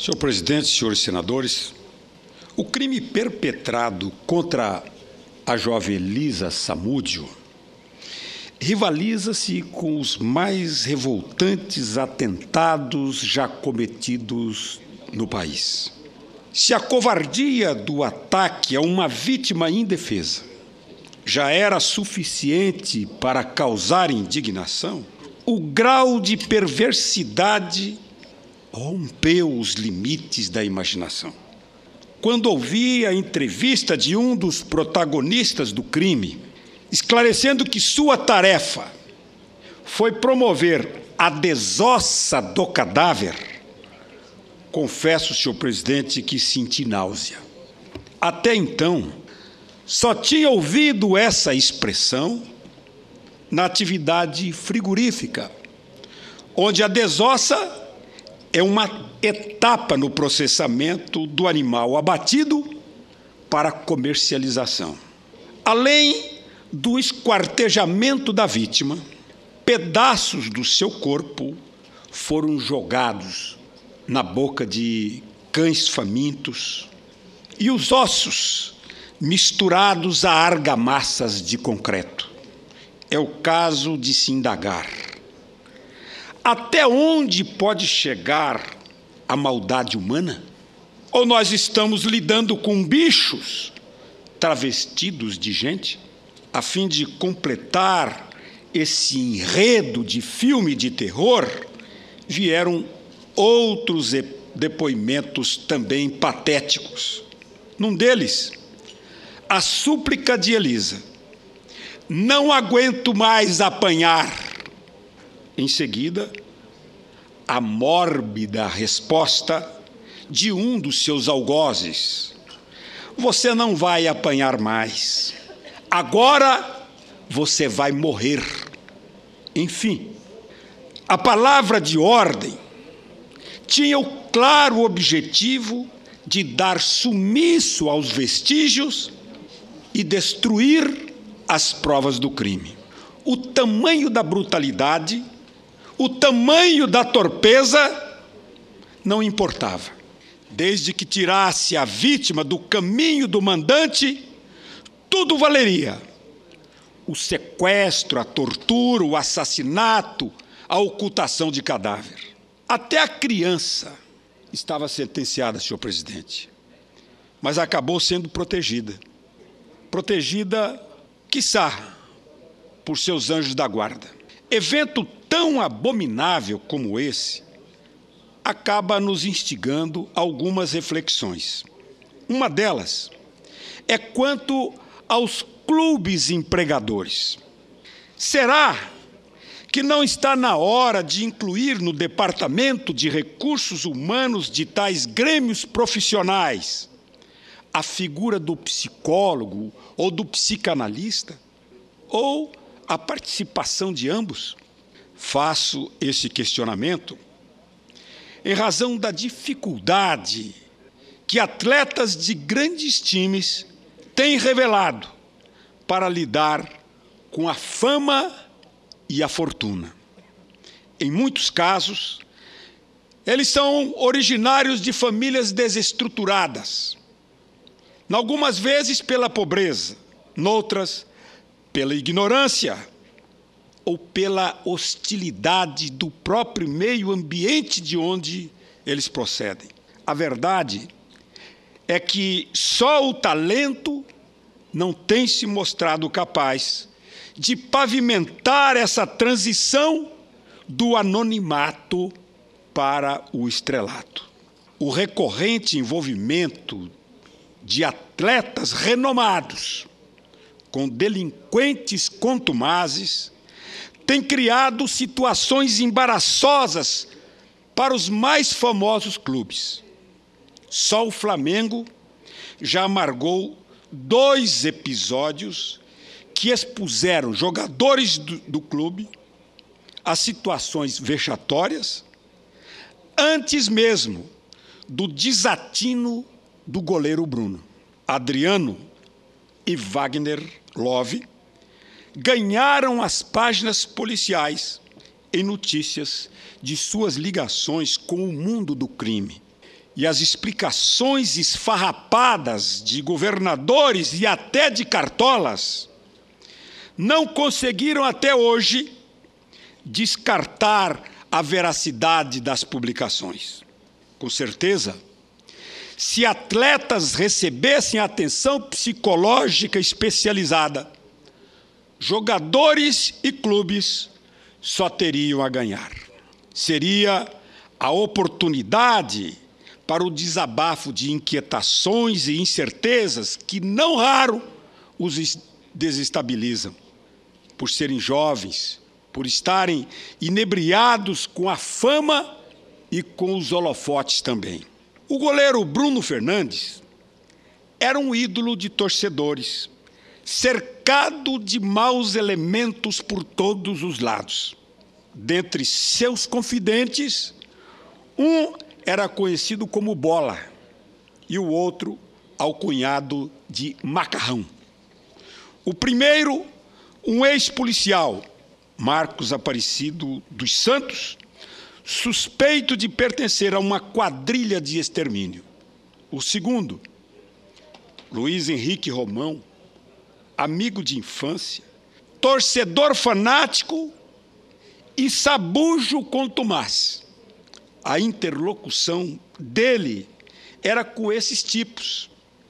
Senhor presidente, senhores senadores, o crime perpetrado contra a jovem Elisa Samúdio rivaliza-se com os mais revoltantes atentados já cometidos no país. Se a covardia do ataque a uma vítima indefesa já era suficiente para causar indignação, o grau de perversidade rompeu os limites da imaginação. Quando ouvi a entrevista de um dos protagonistas do crime, esclarecendo que sua tarefa foi promover a desossa do cadáver, confesso, senhor presidente, que senti náusea. Até então, só tinha ouvido essa expressão na atividade frigorífica, onde a desossa é uma etapa no processamento do animal abatido para comercialização. Além do esquartejamento da vítima, pedaços do seu corpo foram jogados na boca de cães famintos e os ossos misturados a argamassas de concreto. É o caso de se indagar: até onde pode chegar a maldade humana? Ou nós estamos lidando com bichos travestidos de gente? A fim de completar esse enredo de filme de terror, vieram outros depoimentos também patéticos. Num deles, a súplica de Elisa: não aguento mais apanhar. Em seguida, a mórbida resposta de um dos seus algozes: você não vai apanhar mais. Agora você vai morrer. Enfim, a palavra de ordem tinha o claro objetivo de dar sumiço aos vestígios e destruir as provas do crime. O tamanho da brutalidade, o tamanho da torpeza não importava. Desde que tirasse a vítima do caminho do mandante, tudo valeria. O sequestro, a tortura, o assassinato, a ocultação de cadáver. Até a criança estava sentenciada, senhor presidente, mas acabou sendo protegida. Protegida, quiçá, por seus anjos da guarda. Evento tão abominável como esse acaba nos instigando algumas reflexões. Uma delas é quanto aos clubes empregadores. Será que não está na hora de incluir no Departamento de Recursos Humanos de tais grêmios profissionais a figura do psicólogo ou do psicanalista, ou a participação de ambos? Faço esse questionamento em razão da dificuldade que atletas de grandes times têm revelado para lidar com a fama e a fortuna. Em muitos casos, eles são originários de famílias desestruturadas, algumas vezes pela pobreza, noutras pela ignorância ou pela hostilidade do próprio meio ambiente de onde eles procedem. A verdade é que só o talento não tem se mostrado capaz de pavimentar essa transição do anonimato para o estrelato. O recorrente envolvimento de atletas renomados com delinquentes contumazes tem criado situações embaraçosas para os mais famosos clubes. Só o Flamengo já amargou 2 episódios que expuseram jogadores do clube a situações vexatórias antes mesmo do desatino do goleiro Bruno. Adriano e Wagner Love ganharam as páginas policiais em notícias de suas ligações com o mundo do crime e as explicações esfarrapadas de governadores e até de cartolas não conseguiram até hoje descartar a veracidade das publicações. Com certeza, se atletas recebessem atenção psicológica especializada, jogadores e clubes só teriam a ganhar. Seria a oportunidade para o desabafo de inquietações e incertezas que, não raro, os desestabilizam, por serem jovens, por estarem inebriados com a fama e com os holofotes também. O goleiro Bruno Fernandes era um ídolo de torcedores, cercado de maus elementos por todos os lados. Dentre seus confidentes, um era conhecido como Bola e o outro alcunhado de Macarrão. O primeiro, um ex-policial, Marcos Aparecido dos Santos, suspeito de pertencer a uma quadrilha de extermínio. O segundo, Luiz Henrique Romão, amigo de infância, torcedor fanático e sabujo contumaz. A interlocução dele era com esses tipos,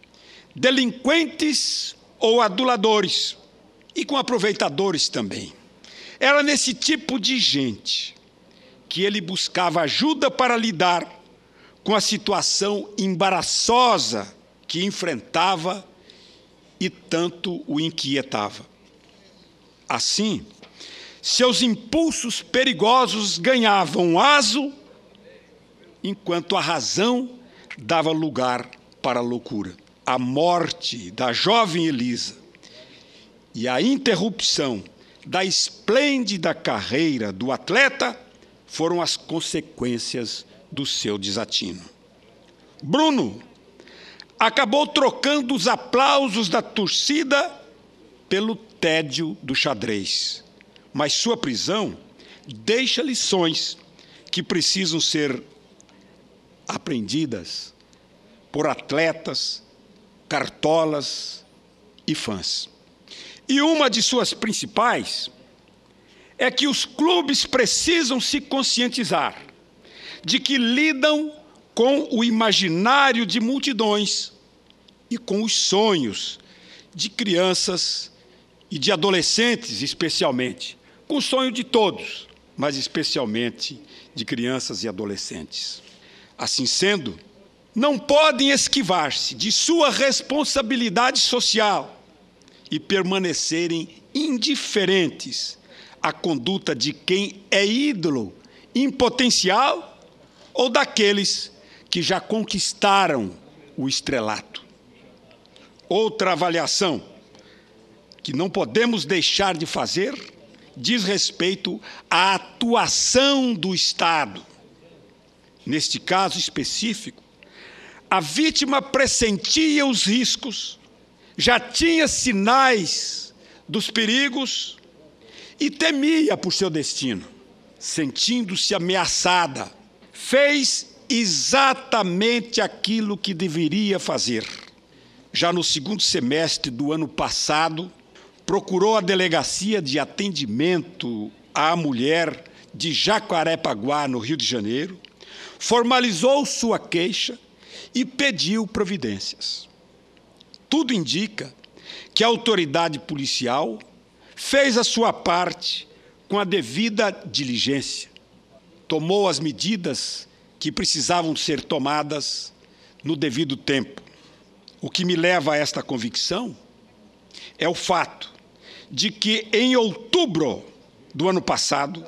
delinquentes ou aduladores, e com aproveitadores também. Era nesse tipo de gente que ele buscava ajuda para lidar com a situação embaraçosa que enfrentava e tanto o inquietava. Assim, seus impulsos perigosos ganhavam aso, enquanto a razão dava lugar para a loucura. A morte da jovem Elisa e a interrupção da esplêndida carreira do atleta foram as consequências do seu desatino. Bruno acabou trocando os aplausos da torcida pelo tédio do xadrez, mas sua prisão deixa lições que precisam ser aprendidas por atletas, cartolas e fãs. E uma de suas principais é que os clubes precisam se conscientizar de que lidam com o imaginário de multidões e com os sonhos de crianças e de adolescentes, especialmente, com o sonho de todos, mas especialmente de crianças e adolescentes. Assim sendo, não podem esquivar-se de sua responsabilidade social e permanecerem indiferentes à conduta de quem é ídolo em potencial ou daqueles que já conquistaram o estrelato. Outra avaliação que não podemos deixar de fazer diz respeito à atuação do Estado. Neste caso específico, a vítima pressentia os riscos, já tinha sinais dos perigos e temia por seu destino. Sentindo-se ameaçada, fez exatamente aquilo que deveria fazer. Já no segundo semestre do ano passado, procurou a Delegacia de Atendimento à Mulher de Jacarepaguá, no Rio de Janeiro, formalizou sua queixa e pediu providências. Tudo indica que a autoridade policial fez a sua parte com a devida diligência, tomou as medidas que precisavam ser tomadas no devido tempo. O que me leva a esta convicção é o fato de que, em outubro do ano passado,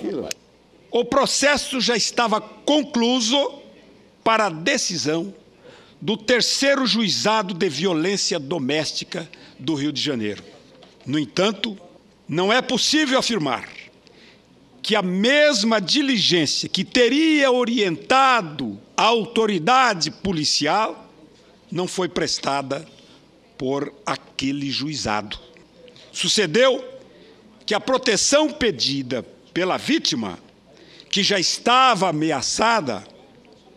o processo já estava concluído para a decisão do terceiro juizado de violência doméstica do Rio de Janeiro. No entanto, não é possível afirmar que a mesma diligência que teria orientado a autoridade policial não foi prestada por aquele juizado. Sucedeu que a proteção pedida pela vítima, que já estava ameaçada,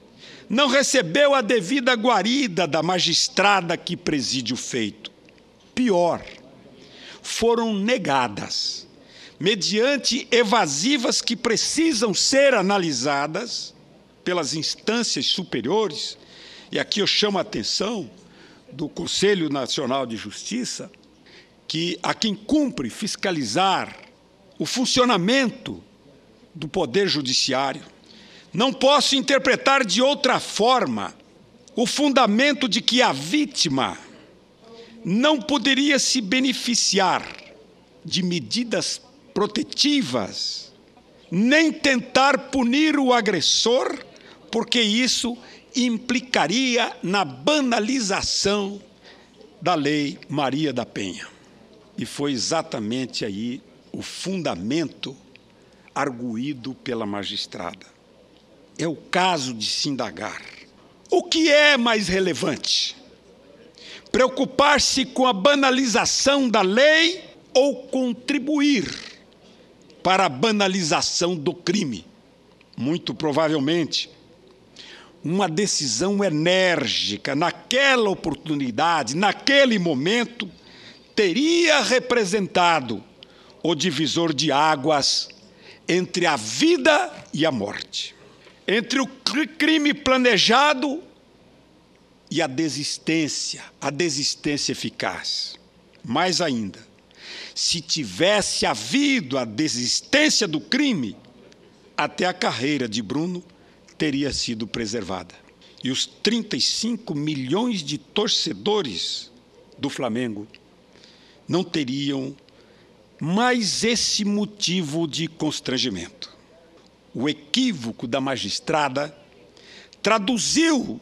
não recebeu a devida guarida da magistrada que preside o feito. Pior, foram negadas, mediante evasivas que precisam ser analisadas pelas instâncias superiores, e aqui eu chamo a atenção do Conselho Nacional de Justiça, que a quem cumpre fiscalizar o funcionamento do Poder Judiciário. Não posso interpretar de outra forma o fundamento de que a vítima não poderia se beneficiar de medidas protetivas, nem tentar punir o agressor, porque isso implicaria na banalização da Lei Maria da Penha. E foi exatamente aí o fundamento arguído pela magistrada. É o caso de se indagar. O que é mais relevante? Preocupar-se com a banalização da lei ou contribuir para a banalização do crime? Muito provavelmente, uma decisão enérgica naquela oportunidade, naquele momento, teria representado o divisor de águas entre a vida e a morte, entre o crime planejado e a desistência eficaz. Mais ainda, se tivesse havido a desistência do crime, até a carreira de Bruno teria sido preservada. E os 35 milhões de torcedores do Flamengo não teriam mais esse motivo de constrangimento. O equívoco da magistrada traduziu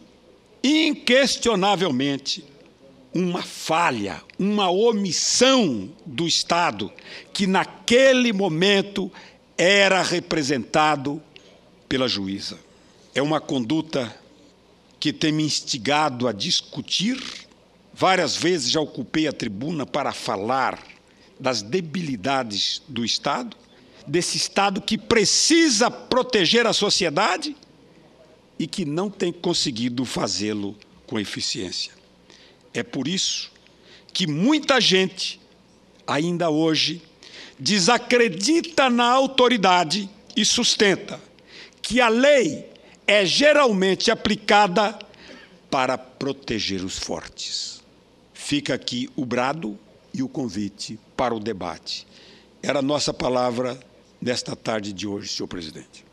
inquestionavelmente uma falha, uma omissão do Estado, que naquele momento era representado pela juíza. É uma conduta que tem me instigado a discutir. Várias vezes já ocupei a tribuna para falar das debilidades do Estado, desse Estado que precisa proteger a sociedade e que não tem conseguido fazê-lo com eficiência. É por isso que muita gente, ainda hoje, desacredita na autoridade e sustenta que a lei é geralmente aplicada para proteger os fortes. Fica aqui o brado e o convite para o debate. Era a nossa palavra nesta tarde de hoje, senhor presidente.